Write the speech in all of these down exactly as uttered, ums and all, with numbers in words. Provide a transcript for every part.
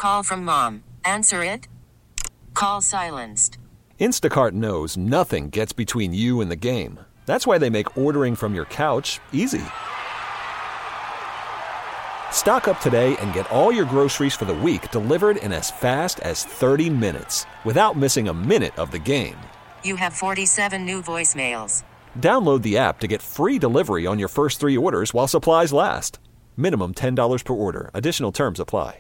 call from mom. Answer it. Call silenced. Instacart knows nothing gets between you and the game. That's why they make ordering from your couch easy. Stock up today and get all your groceries for the week delivered in as fast as thirty minutes without missing a minute of the game. You have forty-seven new voicemails. Download the app to get free delivery on your first three orders while supplies last. Minimum ten dollars per order. Additional terms apply.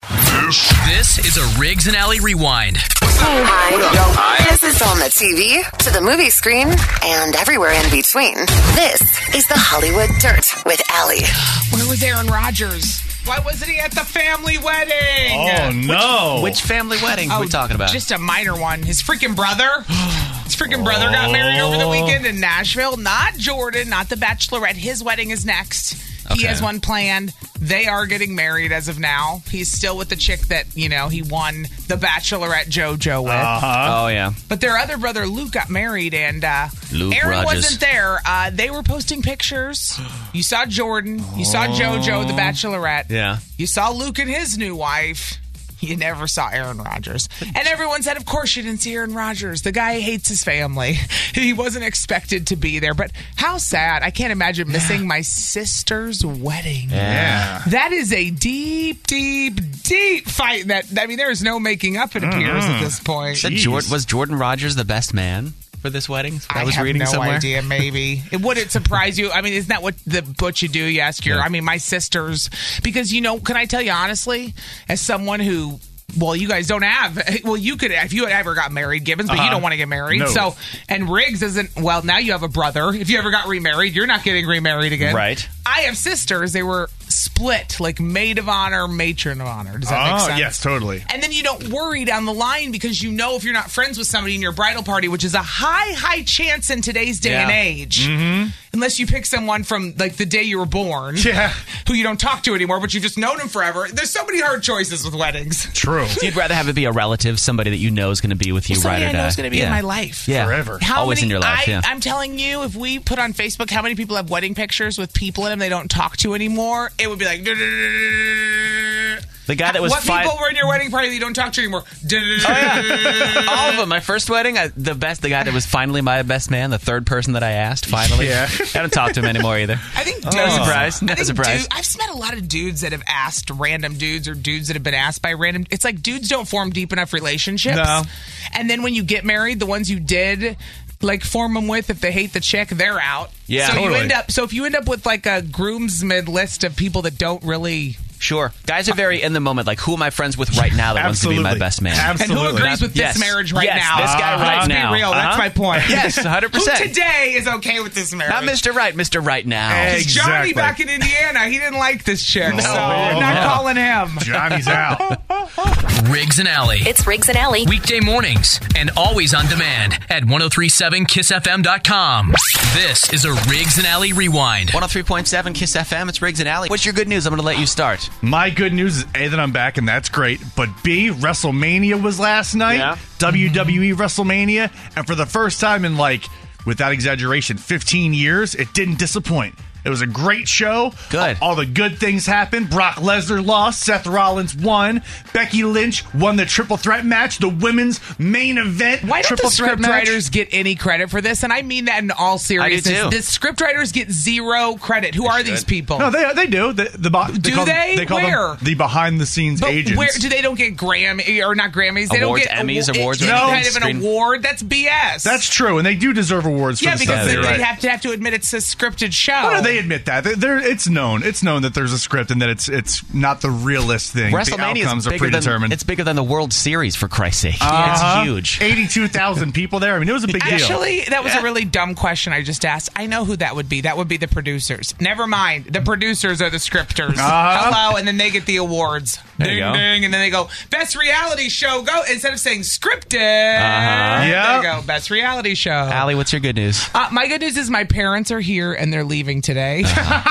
This is a Riggs and Alley Rewind. Hi. What up? Hi. This is on the T V, to the movie screen, and everywhere in between. This is the Hollywood Dirt with Alley. Where was Aaron Rodgers? Why wasn't he at the family wedding? Oh, no. Which, which family wedding oh, are we talking about? Just a minor one. His freaking brother. His freaking brother got married over the weekend in Nashville. Not Jordan, not the Bachelorette. His wedding is next. He Okay. has one planned. They are getting married as of now. He's still with the chick that, you know, he won the Bachelorette JoJo with. Uh-huh. Oh, yeah. But their other brother, Luke, got married, and uh, Luke Aaron Rodgers. wasn't there. Uh, they were posting pictures. You saw Jordan. You saw JoJo, the Bachelorette. Yeah. You saw Luke and his new wife. You never saw Aaron Rodgers. And everyone said, of course you didn't see Aaron Rodgers. The guy hates his family. He wasn't expected to be there. But how sad. I can't imagine missing my sister's wedding. Yeah. That is a deep, deep, deep fight. That I mean, there is no making up, it appears, at this point. Said Jord- was Jordan Rodgers the best man for this wedding? That's what I was have reading no somewhere. idea. Maybe it wouldn't surprise you. I mean, isn't that what the what you do? You ask your. Yeah. I mean, my sisters, because you know, can I tell you honestly, as someone who. Well, you guys don't have. Well, you could if you had ever got married, Gibbons, but Uh-huh. you don't want to get married. No. So, and Riggs isn't. Well, now you have a brother. If you ever got remarried, you're not getting remarried again. Right. I have sisters. They were split, like maid of honor, matron of honor. Does that make Oh, sense? yes, totally. And then you don't worry down the line because you know if you're not friends with somebody in your bridal party, which is a high, high chance in today's day Yeah. and age, Mm-hmm. unless you pick someone from like the day you were born, Yeah. who you don't talk to anymore, but you've just known him forever. There's so many hard choices with weddings. True. So you'd rather have it be a relative, somebody that you know is going to be with you Somebody right or I know die. is going to be yeah. in my life. Yeah. Forever. How Always many, in your life, I, yeah. I'm telling you, if we put on Facebook how many people have wedding pictures with people in them they don't talk to anymore, it would be like... The guy that was what fi- people were in your wedding party that you don't talk to anymore? All of them. My first wedding, I, the best, the guy that was finally my best man, the third person that I asked, finally. Yeah. I don't talk to him anymore either. I think No dudes, surprise. No I think surprise. dude- I've met a lot of dudes that have asked random dudes or dudes that have been asked by random. It's like dudes don't form deep enough relationships. No. And then when you get married, the ones you did like form them with, if they hate the chick, they're out. Yeah. So you Totally. end up. So if you end up with like a groomsmen list of people that don't really. Sure. Guys are very in the moment. Like, who am I friends with right now that wants to be my Absolutely. best man? Absolutely. And who agrees with Yes. this marriage right Yes, now? this guy right Let's now. be real. That's Uh-huh. my point. Yes, one hundred percent. Who today is okay with this marriage? Not Mister Right, Mister Right now. Hey. Johnny Exactly. back in Indiana, he didn't like this chick, No. so we're not No. calling him. Johnny's out. Riggs and Alley. It's Riggs and Alley. Weekday mornings and always on demand at ten thirty-seven kiss f m dot com. This is a Riggs and Alley Rewind. one oh three point seven Kiss F M. It's Riggs and Alley. What's your good news? I'm going to let you start. My good news is A, that I'm back, and that's great. But B, WrestleMania was last night. Yeah. W W E WrestleMania. And for the first time in, like, without exaggeration, fifteen years, it didn't disappoint. It was a great show. Good. All the good things happened. Brock Lesnar lost. Seth Rollins won. Becky Lynch won the triple threat match, the women's main event. Why don't triple the threat script match. writers get any credit for this? And I mean that in all seriousness. too. The script writers get zero credit. Who are these people? No, they they do. The, the, the, Do call, they? They call Where? them the behind the scenes But agents. where do they don't get Grammy or not Grammys? They Awards, don't get Emmys, awa- awards, any or kind anything? of an Screen- award. That's B S. That's true, and they do deserve awards for yeah, the because stuff they, they they write. have to have to admit it's a scripted show. Oh, no, they admit that. They- they're- it's known. It's known that there's a script and that it's it's not the realist thing. The WrestleMania outcomes is are bigger than, predetermined. it's bigger than the World Series, for Christ's sake. Uh-huh. It's huge. eighty-two thousand people there. I mean, it was a big deal. Actually, that was Yeah. a really dumb question I just asked. I know who that would be. That would be the producers. Never mind. The producers are the scripters. Uh-huh. Hello, and then they get the awards. There you ding, go. ding, and then they go, best reality show, go. Instead of saying scripted, Uh-huh. there Yeah. you go, best reality show. Allie, what's your good news? Uh, my good news is my parents are here and they're leaving today.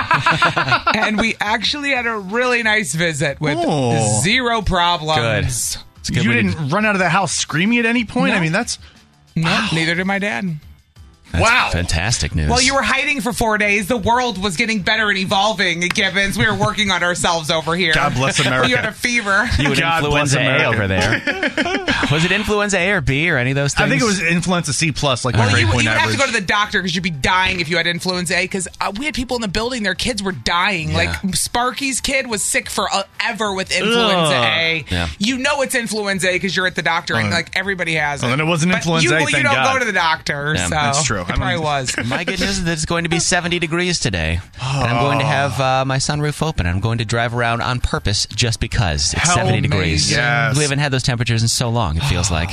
And we actually had a really nice visit with Oh. zero problems. Good. It's good You we didn't run out of the house screaming at any point? No. I mean, that's... No, neither did my dad. That's Wow. fantastic news. Well, you were hiding for four days. The world was getting better and evolving, Gibbons. We were working on ourselves over here. God bless America. You had a fever. You had God influenza bless A America. over there. Was it influenza A or B or any of those things? I think it was influenza C plus, like Well, my you, grade you point would have average. to go to the doctor because you'd be dying if you had influenza A. Because uh, we had people in the building, their kids were dying. Yeah. Like Sparky's kid was sick forever with influenza Ugh. A. Yeah. You know it's influenza A because you're at the doctor, and like everybody has it. Well, then it wasn't But influenza you, A, well, you thank don't God. go to the doctor, Yeah, so that's true. It I probably mean- was. My good news is that it's going to be seventy degrees today. And I'm going to have uh, my sunroof open. I'm going to drive around on purpose just because it's How seventy degrees. amazing. Yes. We haven't had those temperatures in so long, it feels like.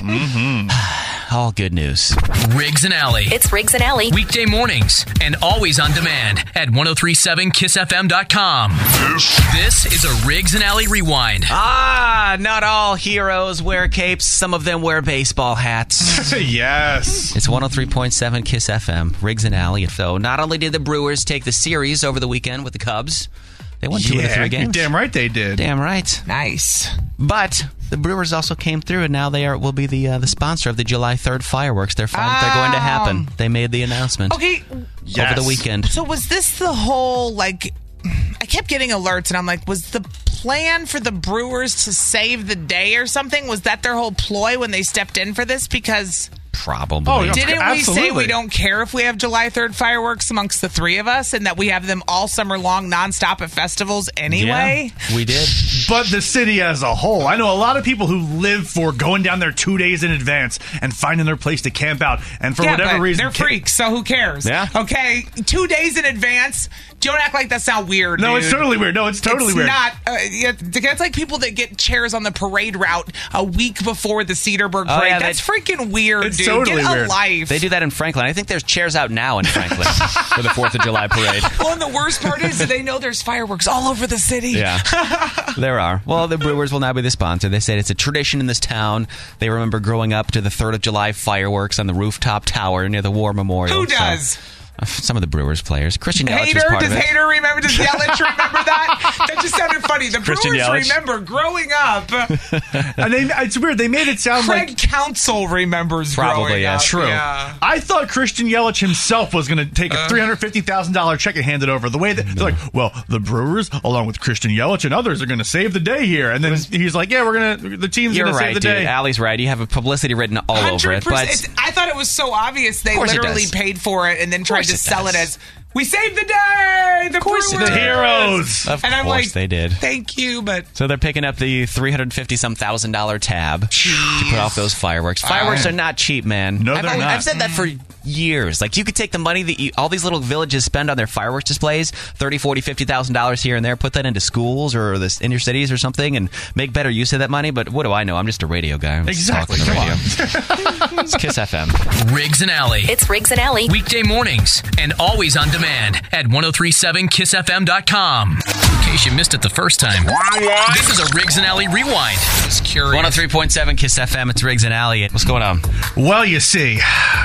All good news. Riggs and Alley. It's Riggs and Alley. Weekday mornings and always on demand at ten thirty-seven kiss f m dot com. This is a Riggs and Alley Rewind. Ah, not all heroes wear capes. Some of them wear baseball hats. Yes. It's one oh three point seven Kiss F M, Riggs and Alley. So not only did the Brewers take the series over the weekend with the Cubs, they won two yeah, of the three you're games. damn right they did. Damn right. Nice. But the Brewers also came through, and now they are will be the uh, the sponsor of the July third fireworks. They're finally they're going to happen. They made the announcement Okay, Yes. over the weekend. so was this the whole, like, I kept getting alerts, and I'm like, was the plan for the Brewers to save the day or something? Was that their whole ploy when they stepped in for this? Because Probably. Oh, yeah. didn't we say Absolutely. we don't care if we have July third fireworks amongst the three of us, and that we have them all summer long nonstop at festivals anyway? Yeah, we did. But the city as a whole. I know a lot of people who live for going down there two days in advance and finding their place to camp out. And for Yeah, whatever but reason, they're ca- freaks, so who cares? Yeah. Okay, two days in advance. Don't act like that sound weird. No, dude. it's totally weird. No, it's totally it's weird. not. Uh, yeah, it's like people that get chairs on the parade route a week before the Cedarburg Oh, parade. yeah, That's they- freaking weird, It's dude. totally get a weird. life. They do that in Franklin. I think there's chairs out now in Franklin for the fourth of July parade. Well, and the worst part is that they know there's fireworks all over the city. Yeah, there are. Well, the Brewers will now be the sponsor. They said it's a tradition in this town. They remember growing up to the third of July fireworks on the rooftop tower near the War Memorial. Who So, does? uh, some of the Brewers players. Christian Yelich was Hater? part Does of it. Hater remember? Does Yelich remember that? That just sounded funny. The Christian Brewers Yelich. remember growing up. And they, it's weird. They made it sound Craig like. Counsell remembers Probably, growing yeah. up. True. Yeah. I thought Christian Yelich himself was going to take a three hundred fifty thousand dollars check and hand it over. The way that they're like, well, the Brewers, along with Christian Yelich and others, are going to save the day here. And then he's like, yeah, we're going to, the team's You're going to right, save the dude. day. Allie's right. You have a publicity written all over it. But It's- I thought it was so obvious they course it literally does. paid for it and then tried course to it sell does. it as, we saved the day! The course it Brewers! did. The heroes. of And I'm course like, they did. Thank you, but So they're picking up the three hundred fifty some thousand dollar tab to put off those fireworks. Fireworks are not cheap, man. No, I've, they're al- not. I've said that for years. Like, you could take the money that you, all these little villages spend on their fireworks displays, thirty, forty, fifty thousand dollars here and there, put that into schools or this inner cities or something, and make better use of that money. But what do I know? I'm just a radio guy. I'm just Exactly. talking on Come the radio. It's Kiss F M. Riggs and Alley. It's Riggs and Alley. Weekday mornings and always on demand at ten thirty-seven kiss f m dot com. In case you missed it the first time, this is a Riggs and Alley Rewind. just curious. one oh three point seven Kiss F M. It's Riggs and Alley. What's going on? Well, you see,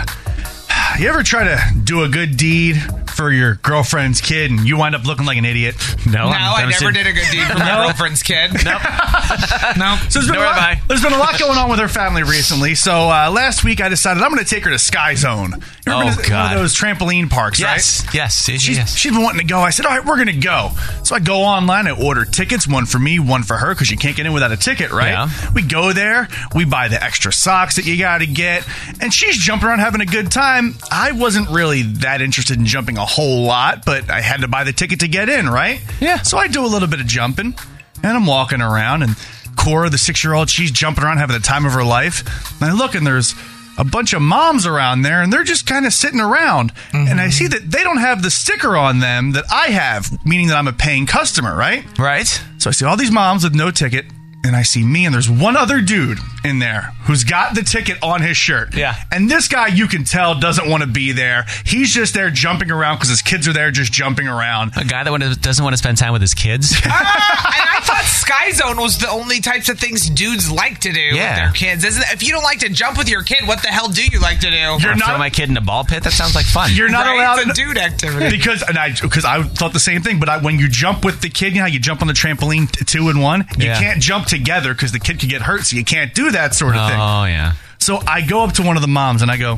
you ever try to do a good deed for your girlfriend's kid and you wind up looking like an idiot? No, No, I never did a good deed for my girlfriend's kid. Nope. No. So there's been, a Nor lot, have I. there's been a lot going on with her family recently. So uh, last week I decided I'm going to take her to Sky Zone. You ever Oh, been to God. one of those trampoline parks, Yes. right? Yes. Yes. She's, yes. she's been wanting to go. I said, all right, we're going to go. So I go online. I order tickets, one for me, one for her, because you can't get in without a ticket, right? Yeah. We go there. We buy the extra socks that you got to get. And she's jumping around having a good time. I wasn't really that interested in jumping a whole lot, but I had to buy the ticket to get in, right? Yeah. So I do a little bit of jumping, and I'm walking around, and Cora, the six-year-old, she's jumping around having the time of her life. And I look, and there's a bunch of moms around there, and they're just kind of sitting around. Mm-hmm. And I see that they don't have the sticker on them that I have, meaning that I'm a paying customer, right? Right. So I see all these moms with no ticket, and I see me, and there's one other dude in there who's got the ticket on his shirt. Yeah. And this guy, you can tell, doesn't want to be there. He's just there jumping around because his kids are there just jumping around. A guy that wanna- doesn't want to spend time with his kids. Ah, and I thought Sky Zone was the only types of things dudes like to do Yeah. with their kids. Isn't it? If you don't like to jump with your kid, what the hell do you like to do? You're not- Throw my kid in a ball pit. That sounds like fun. You're not Right? allowed It's a dude activity. because and I because I thought the same thing. But I, when you jump with the kid, you know how you jump on the trampoline t- two and one. You Yeah. can't jump together because the kid could get hurt. So you can't do that sort of thing. Oh yeah. So I go up to one of the moms and I go,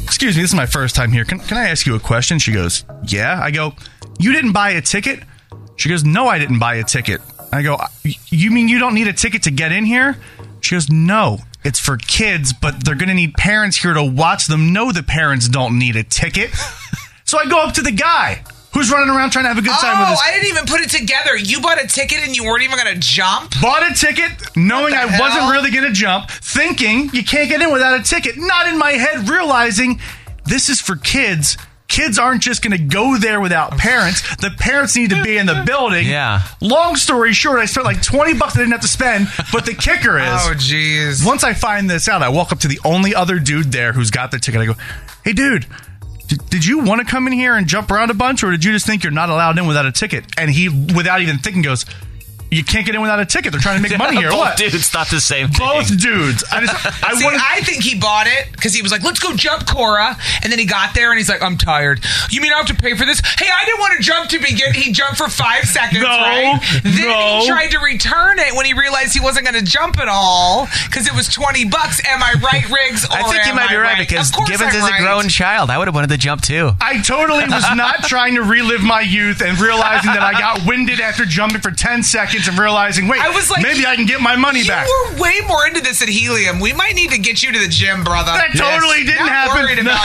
excuse me, this is my first time here. Can, can I ask you a question? She goes, yeah. I go, you didn't buy a ticket? She goes, no, I didn't buy a ticket. I go, you mean you don't need a ticket to get in here? She goes, no, it's for kids, but they're going to need parents here to watch them. No, the parents don't need a ticket. So I go up to the guy who's running around trying to have a good time oh, with us. I didn't even put it together. You bought a ticket and you weren't even going to jump? Bought a ticket knowing I hell? wasn't really going to jump, thinking you can't get in without a ticket. Not in my head, realizing this is for kids. Kids aren't just going to go there without parents. The parents need to be in the building. Yeah. Long story short, I spent like twenty bucks I didn't have to spend, but the kicker is, Oh, jeez. once I find this out, I walk up to the only other dude there who's got the ticket. I go, hey, dude, did, did you want to come in here and jump around a bunch, or did you just think you're not allowed in without a ticket? And he, without even thinking, goes, you can't get in without a ticket. They're trying to make money here. Both What? dudes thought the same thing. Both dudes. I just, I See, wanted, I think he bought it because he was like, let's go jump, Cora. And then he got there and he's like, I'm tired. You mean I have to pay for this? Hey, I didn't want to jump to begin. He jumped for five seconds, No, right? Then no. he tried to return it when he realized he wasn't going to jump at all because it was twenty bucks. Am I right, Riggs? Or I think you am might be I right, because Of course Gibbons I'm is right. a grown child. I would have wanted to jump too. I totally was not trying to relive my youth and realizing that I got winded after jumping for ten seconds and realizing, wait, I was like, maybe I can get my money You back. were way more into this at Helium. We might need to get you to the gym, brother. That totally didn't Not happen. Worried about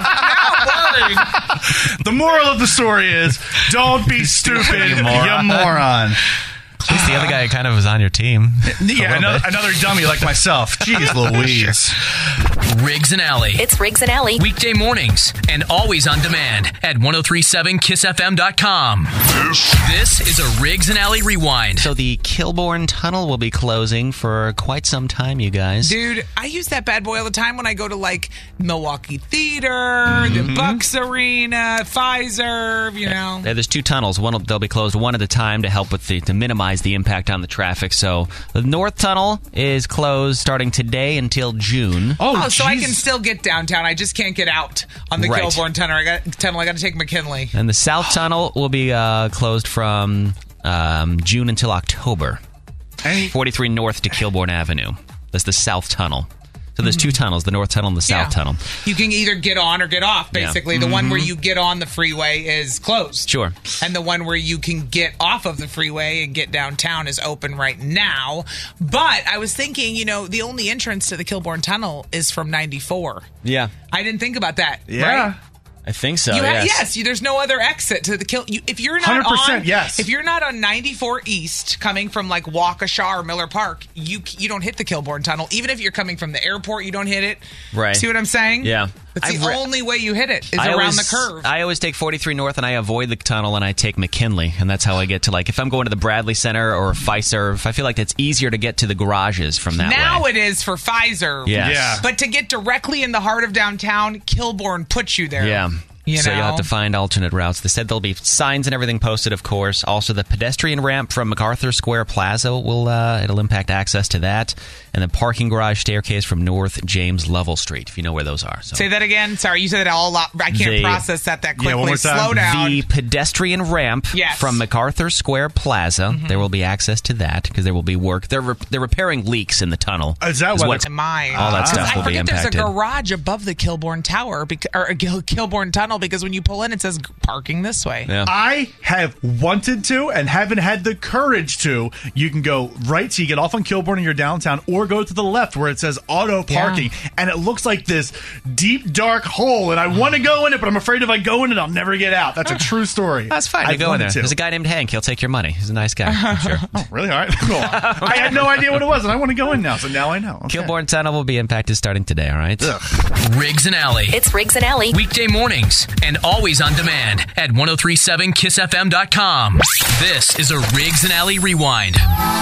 you. Not worried. The moral of the story is, don't be stupid, you moron. moron. At least the other guy kind of was on your team. Yeah, another, another dummy like myself. Jeez Louise. Riggs and Alley. It's Riggs and Alley. Weekday mornings and always on demand at ten thirty-seven kiss f m dot com. This is a Riggs and Alley rewind. So the Kilbourne Tunnel will be closing for quite some time, you guys. Dude, I use that bad boy all the time when I go to like Milwaukee Theater, mm-hmm. the Bucks Arena, Pfizer, you know. Yeah, there's two tunnels. One will, they'll be closed one at a time to help with the to minimize the impact on the traffic. So the North Tunnel is closed starting today until June. Oh, Oh, so I jeez. can still get downtown. I just can't get out on the Right. Kilbourne Tunnel. I got tunnel. I got to take McKinley. And the South Tunnel will be uh, closed from um, June until October. Any- forty-three North to Kilbourne Avenue. That's the South Tunnel. So there's two tunnels, the North Tunnel and the South Yeah. Tunnel. You can either get on or get off, Yeah. basically. The one where you get on the freeway is closed. Sure. And the one where you can get off of the freeway and get downtown is open right now. But I was thinking, you know, the only entrance to the Kilbourne Tunnel is from ninety-four. Yeah. I didn't think about that. Yeah. Right? I think so, You ha- yes. yes, you, there's no other exit to the kill. You, if you're not one hundred percent, on, yes. If you're not on ninety-four East, coming from like Waukesha or Miller Park, you you don't hit the Kilbourne Tunnel. Even if you're coming from the airport, you don't hit it. Right. See what I'm saying? Yeah. It's I've the re- only way you hit it is I around always, the curve. I always take forty-three North and I avoid the tunnel and I take McKinley. And that's how I get to, like, if I'm going to the Bradley Center or Fiserv, I feel like it's easier to get to the garages from that now way. it is for Pfizer. Yes. Yeah. But to get directly in the heart of downtown, Kilbourne puts you there. Yeah. You so know? you'll have to find alternate routes. They said there'll be signs and everything posted, of course. Also, the pedestrian ramp from MacArthur Square Plaza will uh, it'll impact access to that, and the parking garage staircase from North James Lovell Street, if you know where those are. So Say that again. Sorry, you said it all. Lot. I can't The- process that that quickly. Yeah, one more time. Slow down. the pedestrian ramp Yes. from MacArthur Square Plaza, Mm-hmm. there will be access to that because there will be work. They're re- they're repairing leaks in the tunnel. Is that what what's- it's- Mine. all that stuff I will be forget impacted. there's a garage above the Kilbourne Tower, bec- or a Gil- Kilbourne Tunnel, because when you pull in, it says parking this way. Yeah. I have wanted to and haven't had the courage to. You can go right, so you get off on Kilbourne and you're downtown, or go to the left where it says auto parking, and it looks like this deep, dark hole, and I want to go in it, but I'm afraid if I go in it, I'll never get out. That's a true story. That's fine. I've You go in there. wanted to. There's a guy named Hank. He'll take your money. He's a nice guy. I'm sure. Oh, really? All right, cool. I had no idea what it was, and I want to go in now, so now I know. Okay. Kilbourne Tunnel will be impacted starting today, all right? Riggs and Alley. It's Riggs and Alley. Weekday mornings and always on demand at ten thirty-seven kiss f m dot com. This is a Riggs and Alley rewind.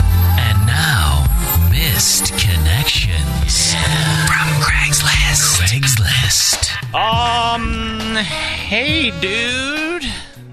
And now, missed connections from Craigslist. Craigslist. Um, hey, dude.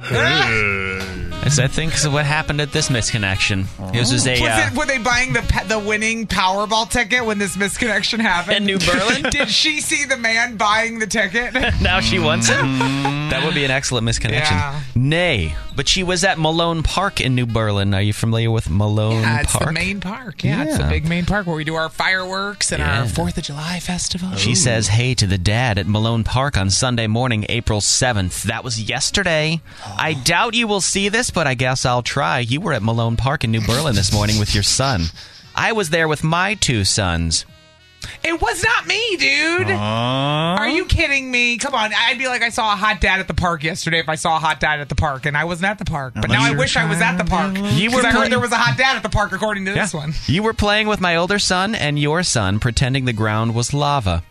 That's, I think, is what happened at this misconnection. It was just a... Was Uh, it, were they buying the pe- the winning Powerball ticket when this misconnection happened? In New Berlin? Did she see the man buying the ticket? now she wants it? That would be an excellent misconnection. Yeah. Nay, but she was at Malone Park in New Berlin. Are you familiar with Malone Yeah, it's Park? the main park. Yeah, it's the Yeah. big main park where we do our fireworks and Yeah. our fourth of July festival. She says hey to the dad at Malone Park on Sunday morning, April seventh. That was yesterday. I doubt you will see this, but I guess I'll try. You were at Malone Park in New Berlin this morning with your son. I was there with my two sons. It was not me, dude. Uh, Are you kidding me? Come on. I'd be like I saw a hot dad at the park yesterday if I saw a hot dad at the park, and I wasn't at the park. But now I wish I was at the park. You were Because I playing- heard there was a hot dad at the park, according to this one. You were playing with my older son and your son, pretending the ground was lava.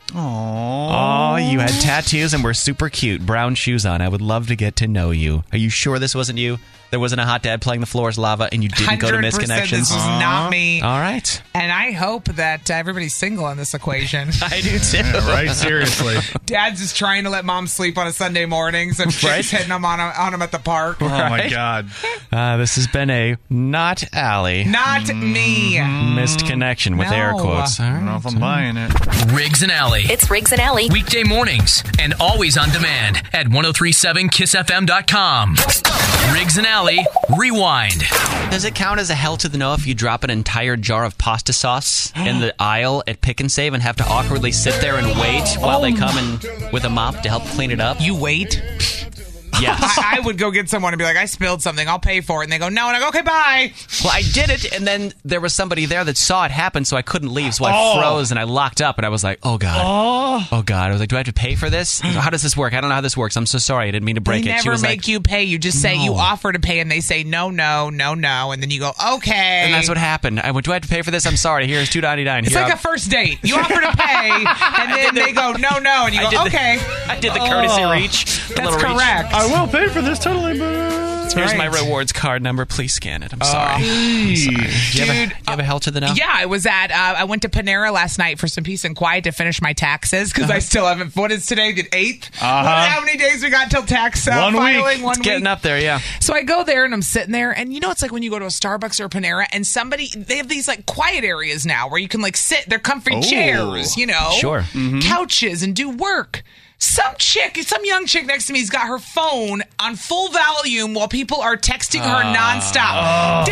Oh, you had tattoos and were super cute. Brown shoes on. I would love to get to know you. Are you sure this wasn't you? There wasn't a hot dad playing the floor is lava and you didn't go to one hundred percent Misconnections? This was not me. All right. And I hope that uh, everybody's single in this equation. I do too. right? Seriously. Dad's just trying to let mom sleep on a Sunday morning, so she's Right. hitting him on, on him at the park. Oh, my Right. God. Uh, this has been a not Allie Not me. missed connection with No. air quotes. All I don't know right. if I'm buying it. Riggs and Alley. It's Riggs and Alley. Weekday mornings and always on demand at ten thirty-seven kiss f m dot com. Riggs and Alley Rewind. Does it count as a hell to the no if you drop an entire jar of pasta sauce in the aisle at Pick and Save and have to awkwardly sit there and wait while they come in with a mop to help clean it up? You wait. Yes. I, I would go get someone and be like, I spilled something. I'll pay for it. And they go, no. And I go, okay, bye. Well, I did it, and then there was somebody there that saw it happen, so I couldn't leave. So I Oh. froze and I locked up, and I was like, "Oh God, oh. oh God!" I was like, "Do I have to pay for this? How does this work? I don't know how this works. I'm so sorry. I didn't mean to break They it." She never was make like, you pay. You just say you No. offer to pay, and they say no, no, no, no. And then you go, okay. and that's what happened. I went, "Do I have to pay for this? I'm sorry. Here's two ninety-nine." It's Here, like I'm- a first date. You offer to pay, and then they go, no, no. And you I go, did the- okay. I did the courtesy Oh. reach. The That's little reach. correct. I will pay for this totally, but... Here's my right. rewards card number. Please scan it. I'm sorry. I'm Hey. sorry. Do you, have a, Dude, do you have a hell to the no? Yeah, I was at, uh, I went to Panera last night for some peace and quiet to finish my taxes because I still haven't, what is today, the eighth? Uh-huh. What- How many days we got till tax uh, One week. filing? One It's week. getting up there, yeah. So I go there and I'm sitting there, and you know, it's like when you go to a Starbucks or a Panera, and somebody, they have these like quiet areas now where you can like sit, they're comfy Oh. chairs, you know, Sure. couches and do work. Some chick, some young chick next to me's got her phone on full volume while people are texting her nonstop.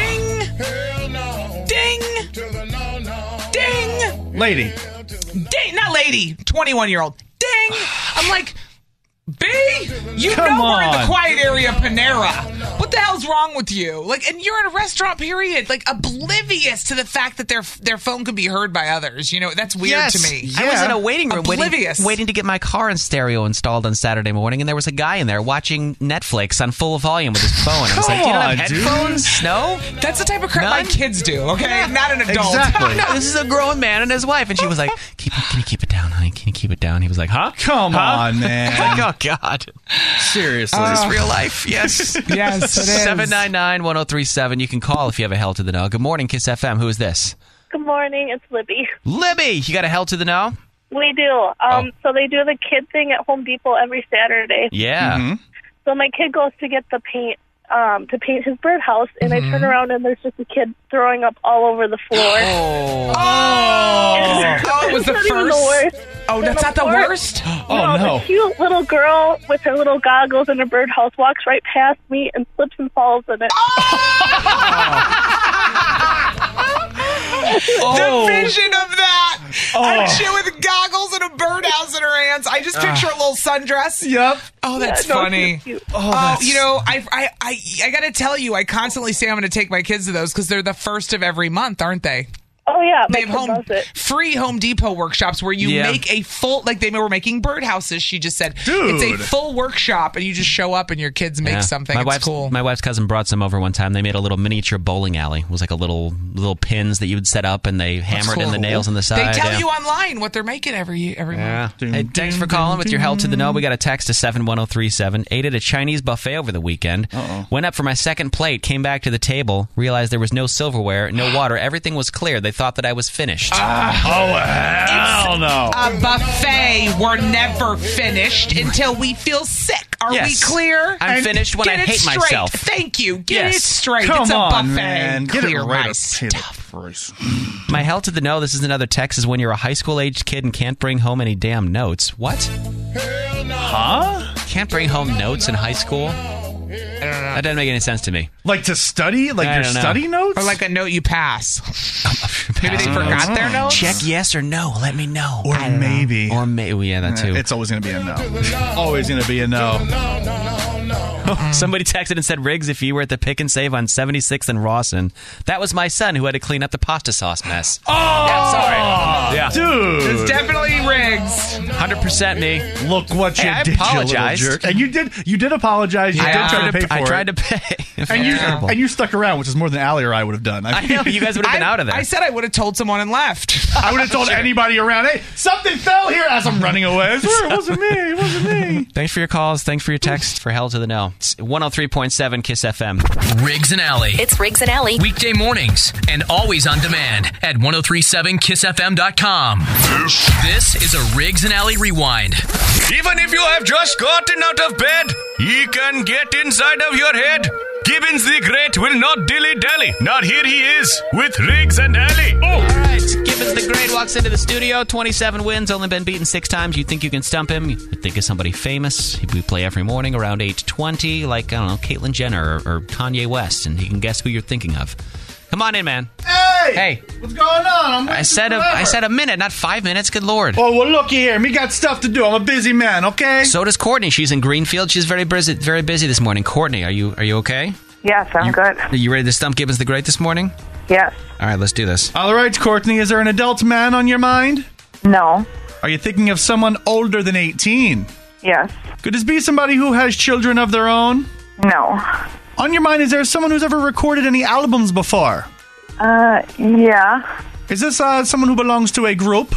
Ding! Ding! Ding! Lady. Ding! Not lady, twenty-one year old. Ding! I'm like, B, you Come know we're in the on. quiet area Panera. What the hell's wrong with you? Like, and you're in a restaurant, period. Like, oblivious to the fact that their their phone could be heard by others. You know, that's weird Yes. to me. I was Yeah. in a waiting room waiting, Oblivious. waiting to get my car and stereo installed on Saturday morning, and there was a guy in there watching Netflix on full volume with his phone. I was like, Come "You don't have on, dude." headphones? No? That's the type of crap None? my kids do, okay? Not an adult. Exactly. No, this is a grown man and his wife." And she was like, keep it, "Can you keep it down, honey? Can you keep it down?" He was like, "Huh? Come Huh?" on, man. Oh, God. Seriously. Is this real life? Yes. Yes, it is. seven nine nine, one oh three seven. You can call if you have a hell to the no. Good morning, Kiss F M. Who is this? Good morning, it's Libby. Libby, you got a hell to the no? We do. Um, Oh. So they do the kid thing at Home Depot every Saturday. Yeah. Mm-hmm. So my kid goes to get the paint, um, to paint his birdhouse, and I turn around and there's just a kid throwing up all over the floor. Oh. Oh, it was the It's not even first. the worst. Oh, that's not the Or- worst? Oh, no. The cute little girl with her little goggles and her birdhouse walks right past me and slips and falls in it. The vision of that. A chick with goggles and a birdhouse in her hands. I just picture a little sundress. Yep. Oh, that's Yeah, no, funny. she's cute. Oh, that's- you know, I, I, I, I got to tell you, I constantly say I'm going to take my kids to those because they're the first of every month, aren't they? Oh, yeah, They my have kid home does it. free Home Depot workshops where you Yeah. make a full, like they were making birdhouses. She just said, Dude. it's a full workshop, and you just show up and your kids make Yeah. something. My it's wife's, cool. My wife's cousin brought some over one time. They made a little miniature bowling alley. It was like a little little pins that you would set up, and they hammered in cool. the nails on the side. They tell yeah. you online what they're making every every Yeah. month. Hey, thanks for calling with your hell to the no. We got a text to seven one zero three seven. Ate at a Chinese buffet over the weekend. Uh-oh. Went up for my second plate, came back to the table, realized there was no silverware, no water. Everything was clear. They thought that I was finished. Oh, hell no. A buffet. We're never finished until we feel sick. Are Yes. we clear? I'm And finished when get I it hate straight. myself. Thank you. Get Yes. it straight. Come it's a on, buffet. man. Get Clear it right my up to the price. My hell to the no, this is another text, is when you're a high school aged kid and can't bring home any damn notes. What? Huh? Can't bring home notes in high school? I don't know. That doesn't make any sense to me. Like to study? Like I your don't know. study notes? Or like a note you pass. Maybe they forgot their notes? Check yes or no. Let me know. Or maybe. Or maybe. Yeah, that too. It's always going to be a no. Always going to be a no. Somebody texted and said, Riggs, if you were at the pick and save on seventy-sixth and Rawson, that was my son who had to clean up the pasta sauce mess. Oh! Yeah, sorry. Yeah. Dude. It's definitely Riggs. one hundred percent me. Look what you Hey, I did, apologized. you little jerk. And you did you did apologize. You I, did try tried to pay to, for I it. tried to pay. And you, Terrible. and you stuck around, which is more than Allie or I would have done. I know. You guys would have been I, out of there. I said I would have told someone and left. I would have told anybody around, hey, something fell here as I'm running away. I swear, it wasn't me. It wasn't me. Thanks for your calls. Thanks for your text. For Hell to the No. It's one oh three point seven Kiss F M. Riggs and Alley. It's Riggs and Alley. Weekday mornings and always on demand at ten thirty-seven kiss f m dot com. This is a Riggs and Alley Rewind. Even if you have just gotten out of bed, he can get inside of your head. Gibbons the Great will not dilly-dally. Not here he is with Riggs and Alley. Oh. All right. Gibbons the Great walks into the studio. twenty-seven wins, only been beaten six times. You think you can stump him? You think of somebody famous. We play every morning around eight twenty, like, I don't know, Caitlyn Jenner or, or Kanye West, and he can guess who you're thinking of. Come on in, man. Hey! Hey. What's going on? I'm I said a, I said a minute, not five minutes. Good Lord. Oh, well, looky here. Me got stuff to do. I'm a busy man, okay? So does Courtney. She's in Greenfield. She's very busy, very busy this morning. Courtney, are you are you okay? Yes, I'm you, good. Are you ready to stump Gibbons the Great this morning? Yes. All right, let's do this. All right, Courtney, is there an adult man on your mind? No. Are you thinking of someone older than eighteen? Yes. Could this be somebody who has children of their own? No. On your mind, is there someone who's ever recorded any albums before? Uh, yeah. Is this uh, someone who belongs to a group?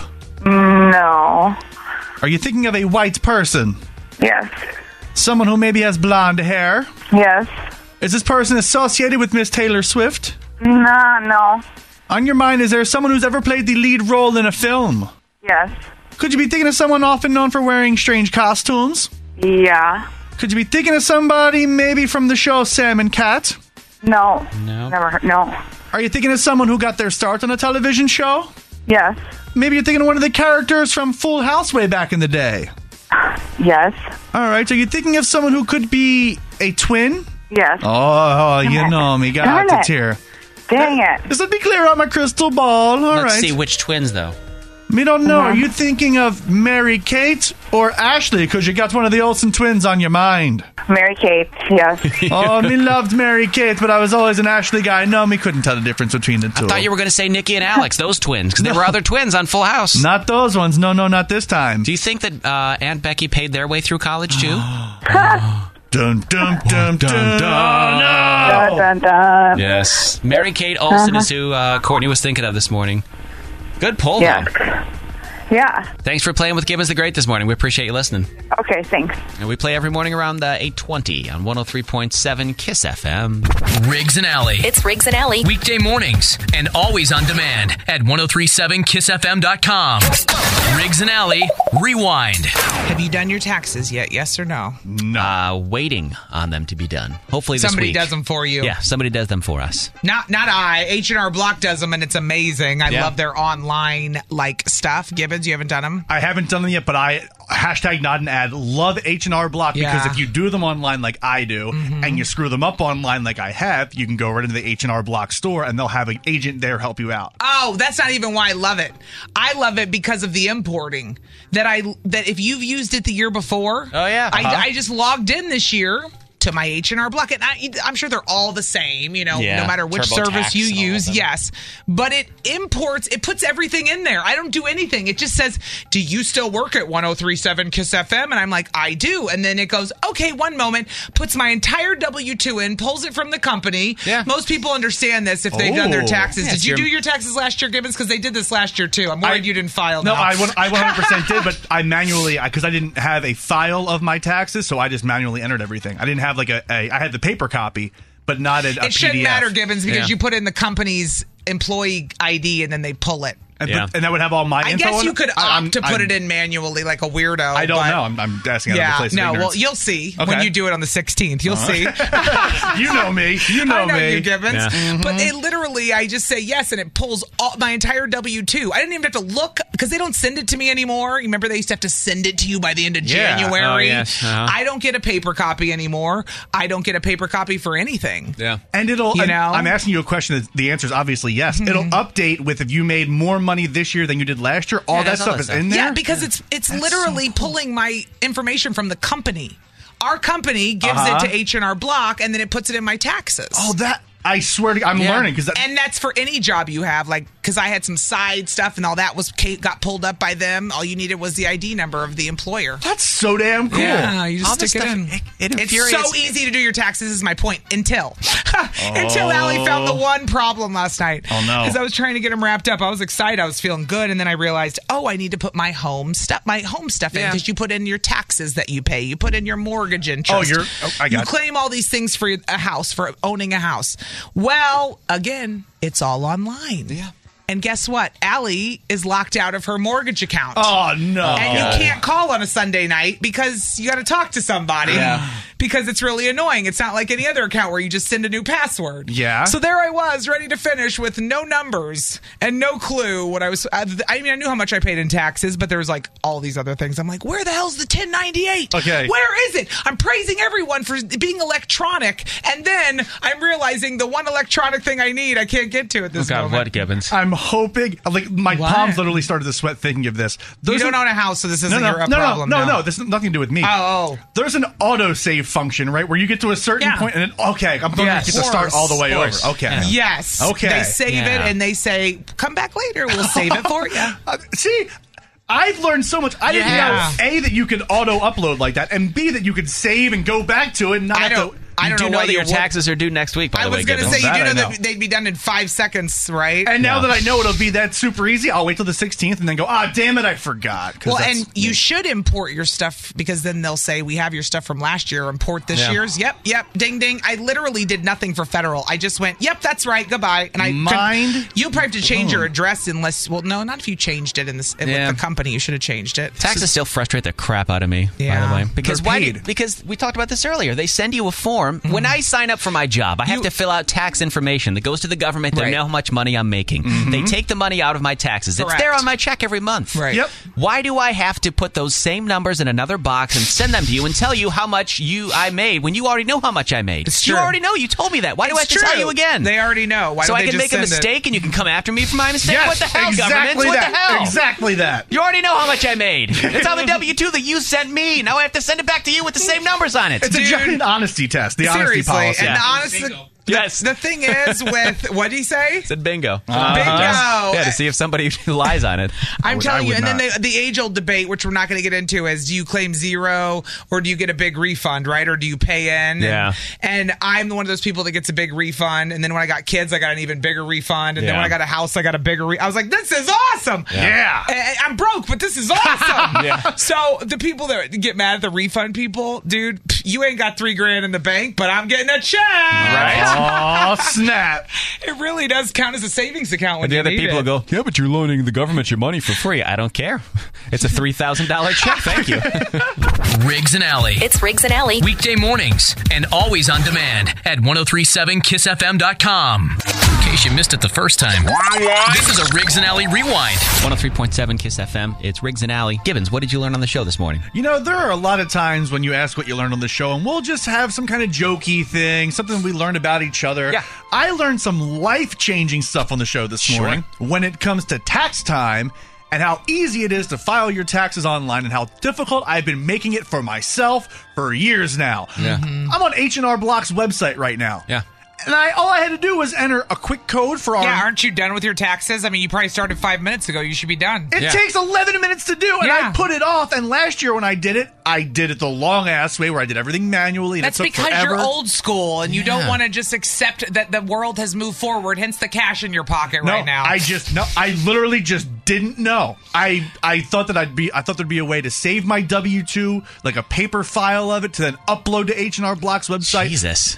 No. Are you thinking of a white person? Yes. Someone who maybe has blonde hair? Yes. Is this person associated with Miss Taylor Swift? No, no. On your mind, is there someone who's ever played the lead role in a film? Yes. Could you be thinking of someone often known for wearing strange costumes? Yeah. Could you be thinking of somebody maybe from the show Sam and Cat? No. No. Never heard. No. Are you thinking of someone who got their start on a television show? Yes. Maybe you're thinking of one of the characters from Full House way back in the day. Yes. All right, are you thinking of someone who could be a twin? Yes. Oh, you know me. Got Darn to it. tear. Dang it. Just let me clear out my crystal ball. All right. Let's see which twins, though. Me don't know. Are you thinking of Mary Kate or Ashley? Because you got one of the Olsen twins on your mind. Mary Kate. Yes. Oh, me loved Mary Kate, but I was always an Ashley guy. No, me couldn't tell the difference between the two. I thought you were going to say Nikki and Alex, those twins, because there were other twins on Full House. Not those ones. No, no, not this time. Do you think that uh, Aunt Becky paid their way through college, too? Dun, dun, dun, dun, dun. Dun, dun, dun. Yes. Mary Kate Olsen is who uh, Courtney was thinking of this morning. Good pull, Yeah. though. Yeah. Thanks for playing with Gibbons the Great this morning. We appreciate you listening. Okay, thanks. And we play every morning around uh, eight twenty on one oh three point seven Kiss F M. Riggs and Alley. It's Riggs and Alley. Weekday mornings and always on demand at ten thirty-seven kiss f m dot com. Riggs and Alley Rewind. Have you done your taxes yet? Yes or no? No. Uh, waiting on them to be done. Hopefully this Somebody week. does them for you. Yeah, somebody does them for us. Not not I. H and R Block does them, and it's amazing. I Yeah. love their online like stuff. Gibbons, you haven't done them? I haven't done them yet, but I hashtag not an ad. Love H and R Block because Yeah. if you do them online like I do, Mm-hmm. and you screw them up online like I have, you can go right into the H and R Block store, and they'll have an agent there help you out. Oh, that's not even why I love it. I love it because of the importing. That I that if you've used it the year before, Oh, yeah. I, Uh-huh. I just logged in this year to my H and R Block, and I, I'm sure they're all the same, you know, Yeah, no matter which TurboTax service you and all of use. them. Yes, but it imports, it puts everything in there. I don't do anything. It just says, "Do you still work at ten thirty-seven Kiss F M?" And I'm like, "I do." And then it goes, "Okay, one moment." Puts my entire W two in, pulls it from the company. Yeah. Most people understand this if they've done their Oh. taxes. Yeah, Did it's you your- do your taxes last year, Gibbons? Because they did this last year too. I'm worried I- you didn't file. No, now. I, one- I one hundred percent did, but I manually, because I didn't have a file of my taxes, so I just manually entered everything. I didn't have like a, a I had the paper copy, but not a, a It shouldn't P D F. matter, Gibbons, because Yeah. you put in the company's employee I D, and then they pull it. And, Yeah. and that would have all my I info guess on you it? could opt I'm- to put I'm- it in manually like a weirdo. I don't but- know. I'm, I'm asking out Yeah, of the place no, of well, ignorance. you'll see Okay. when you do it on the sixteenth. You'll see. You know me. You know, I know me. you, Gibbons. Yeah. Mm-hmm. But it literally, I just say yes, and it pulls all, my entire W two. I didn't even have to look because they don't send it to me anymore. You remember they used to have to send it to you by the end of Yeah. January. Oh, yes. Uh-huh. I don't get a paper copy anymore. I don't get a paper copy for anything. Yeah. And it'll, You and know? I'm asking you a question that the answer is obviously yes. Mm-hmm. It'll update with if you made more money this year than you did last year. All Yeah, that that's all stuff that is stuff. in there. Yeah, because it's it's That's literally so cool. pulling my information from the company. Our company gives Uh-huh. it to H and R Block, and then it puts it in my taxes. Oh, that, I swear to God, I'm Yeah. learning because that. And that's for any job you have, like, because I had some side stuff and all that was got pulled up by them. All you needed was the I D number of the employer. That's so damn cool. Yeah, you just All this stick it stuff, in. it- it it's infuriates- so easy to do your taxes, is my point. Until, until Allie found the one problem last night. Oh, no. Because I was trying to get them wrapped up. I was excited. I was feeling good, and then I realized, oh, I need to put my home stuff, my home stuff in Yeah. because you put in your taxes that you pay. You put in your mortgage interest. Oh, you're- oh, I got You it. claim all these things for a house, for owning a house. Well, again, it's all online. Yeah. And guess what? Allie is locked out of her mortgage account. Oh, no. And you can't call on a Sunday night because you got to talk to somebody. Yeah. Because it's really annoying. It's not like any other account where you just send a new password. Yeah. So there I was, ready to finish with no numbers and no clue what I was. I, I mean, I knew how much I paid in taxes, but there was like all these other things. I'm like, where the hell's the ten ninety-eight? Okay. Where is it? I'm praising everyone for being electronic, and then I'm realizing the one electronic thing I need, I can't get to at this Oh, God, moment. what, Gibbons? I'm hoping, like, my What? palms literally started to sweat thinking of this. You There's don't an- own a house, so this isn't no, no, your no, problem. no, no, no. This has nothing to do with me. Oh, oh. There's an autosave function, right, where you get to a certain Yeah. point and then, okay, I'm going Yes. to get to start Course. all the way Course. over. Okay. Yes. Okay. They save Yeah. it and they say, come back later. We'll save it for you. Uh, see, I've learned so much. I didn't Yeah. know, A, that you could auto-upload like that, and B, that you could save and go back to it and not I have don't, to... I You don't do know know why that you your would- taxes are due next week, by I the way, was going to Gibbons. say, you That do I know know. that they'd be done in five seconds, right? And now Yeah. that I know it'll be that super easy, I'll wait till the sixteenth and then go, ah, damn it, I forgot. 'Cause Well, that's- and you should import your stuff because then they'll say, we have your stuff from last year, import this Yeah. year's. Yep, yep, ding, ding. I literally did nothing for federal. I just went, yep, that's right, goodbye. And I Mind You probably have to change your address unless, well, no, not if you changed it in this, Yeah. with the company. You should have changed it. Taxes still frustrate the crap out of me, by Yeah. the way. Because They're why? paid. Did, because we talked about this earlier. They send you a form. When I sign up for my job, I have You- to fill out tax information that goes to the government. They Right. know how much money I'm making. They take the money out of my taxes. It's Correct. there on my check every month. Right. Yep. Why do I have to put those same numbers in another box and send them to you and tell you how much you I made when you already know how much I made? It's You true. already know. You told me that. Why do I have It's to tell true. you again? They already know. Why so don't I they can just make a send it? mistake and you can come after me for my mistake? Yes, what the hell, exactly government? What that. the hell? Exactly that. You already know how much I made. It's on the W two that you sent me. Now I have to send it back to you with the same numbers on it. It's Dude. a giant honesty test, the honesty Seriously. policy. And Yeah. honestly, Yes. the thing is with, what did he say? Said bingo. Bingo. Yeah, to see if somebody lies on it. I'm would- telling I you, would and then not. the, the age-old debate, which we're not going to get into, is do you claim zero or do you get a big refund, right? Or do you pay in? Yeah. And, and I'm one of those people that gets a big refund. And then when I got kids, I got an even bigger refund. And then Yeah. when I got a house, I got a bigger. Re- I was like, this is awesome. Yeah. I- I'm broke, but this is awesome. Yeah. So the people that get mad at the refund people, dude, pff, you ain't got three grand in the bank, but I'm getting a check. Oh, snap. It really does count as a savings account when And the you other need people it. will go, yeah, but you're loaning the government your money for free. I don't care. It's a three thousand dollars check. Thank you. Riggs and Alley. It's Riggs and Alley. Weekday mornings and always on demand at ten thirty-seven kiss f m dot com. In case you missed it the first time, this is a Riggs and Alley rewind. one oh three point seven Kiss F M. It's Riggs and Alley. Gibbons, what did you learn on the show this morning? You know, there are a lot of times when you ask what you learned on the show, and we'll just have some kind of jokey thing, something we learned about each other. Yeah. I learned some life-changing stuff on the show this Sure. morning when it comes to tax time and how easy it is to file your taxes online and how difficult I've been making it for myself for years now. Yeah. I'm on H and R Block's website right now. Yeah. And I all I had to do was enter a quick code for our... Yeah, aren't you done with your taxes? I mean, you probably started five minutes ago. You should be done. It Yeah. takes eleven minutes to do, and Yeah. I put it off. And last year when I did it, I did it the long ass way where I did everything manually. And That's it took because forever. you're old school and you don't Yeah. want to just accept that the world has moved forward, hence the cash in your pocket No, right now. I just no, I literally just didn't know. I I thought that I'd be I thought there'd be a way to save my W two, like a paper file of it, to then upload to H and R Block's website. Jesus.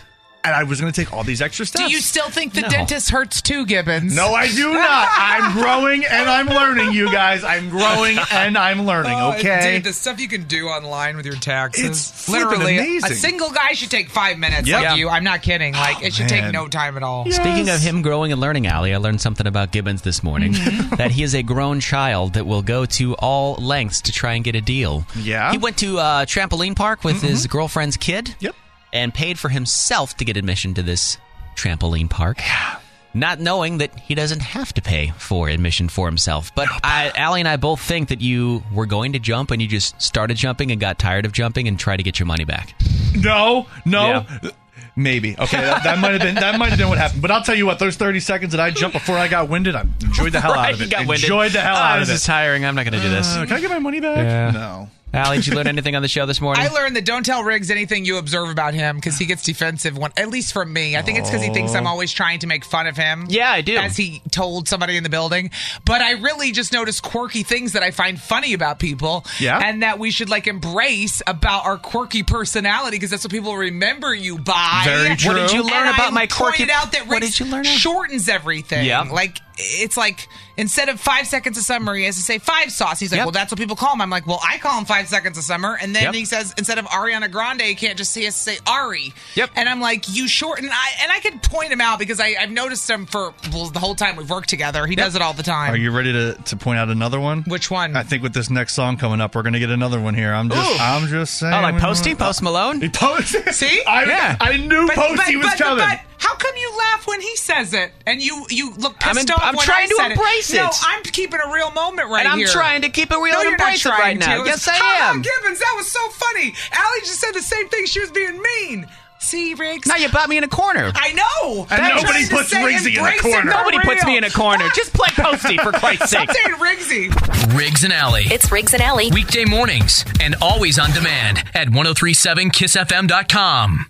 and I was going to take all these extra steps. Do you still think the No. dentist hurts too, Gibbons? No, I do not. I'm growing and I'm learning, you guys. I'm growing and I'm learning, Oh, okay? Dude, the stuff you can do online with your taxes. It's flippin' literally amazing. a single guy should take five minutes Yep. like Yeah. you. I'm not kidding. Like Oh, it should man. take no time at all. Speaking of him growing and learning, Allie, I learned something about Gibbons this morning. That he is a grown child that will go to all lengths to try and get a deal. Yeah. He went to a trampoline park with his girlfriend's kid. Yep. And paid for himself to get admission to this trampoline park. Yeah. Not knowing that he doesn't have to pay for admission for himself. But I, Allie and I both think that you were going to jump and you just started jumping and got tired of jumping and tried to get your money back. No, no. Yeah. Maybe. Okay, that, that might have been that might have been what happened. But I'll tell you what, those thirty seconds that I jumped before I got winded, I enjoyed the hell out of You it. got winded. Enjoyed the hell Oh, out of this it. is tiring. I'm not going to do this. Uh, can I get my money back? Yeah. No. Allie, did you learn anything on the show this morning? I learned that don't tell Riggs anything you observe about him because he gets defensive. When, at least from me, I think it's because he thinks I'm always trying to make fun of him. Yeah, I do. As he told somebody in the building. But I really just noticed quirky things that I find funny about people. Yeah. And that we should like embrace about our quirky personality because that's what people remember you by. Very true. What did you learn And about I my quirky? pointed out that Riggs What did you learn? shortens everything. Yeah. Like it's like instead of five seconds of summer, he has to say five sauce. He's like, Yep. well, that's what people call him. I'm like, well, I call him five seconds of summer. And then Yep. he says instead of Ariana Grande, he can't just he has to say Ari. Yep. And I'm like, you shorten. I and I could point him out because I, I've noticed him for well, the whole time we've worked together. He does it all the time. Are you ready to, to point out another one? Which one? I think with this next song coming up, we're gonna get another one here. I'm just Ooh. I'm just saying. Oh, like Posty? Post Malone? He posted. See? I, Yeah. I knew But- Posty but- was but- coming. But how come you laugh when he says it and you you look I'm pissed in- off I'm when trying I to said embrace No, it. I'm keeping a real moment right And I'm here. trying to keep it real no, and you're not embrace it right trying now. to. Yes, It's- I How am. about Gibbons? That was so funny. Allie just said the same thing. She was being mean. See, Riggs? Now you bought me in a corner. I know. And I'm nobody trying to puts say Riggsy in a embrace it corner. for Nobody puts real. me in a corner. Just play Posty, for Christ's sake. Stop saying Riggsy. Riggs and Allie. It's Riggs and Allie. Weekday mornings and always on demand at ten thirty-seven kiss f m dot com.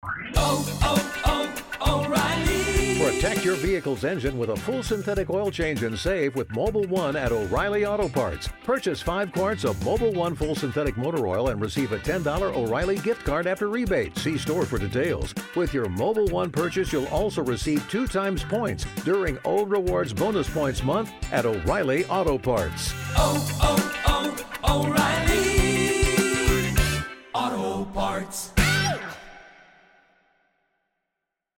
Protect your vehicle's engine with a full synthetic oil change and save with Mobile One at O'Reilly Auto Parts. Purchase five quarts of Mobile One full synthetic motor oil and receive a ten dollars O'Reilly gift card after rebate. See store for details. With your Mobile One purchase, you'll also receive two times points during O Rewards Bonus Points Month at O'Reilly Auto Parts. Oh, oh, oh, O'Reilly Auto Parts.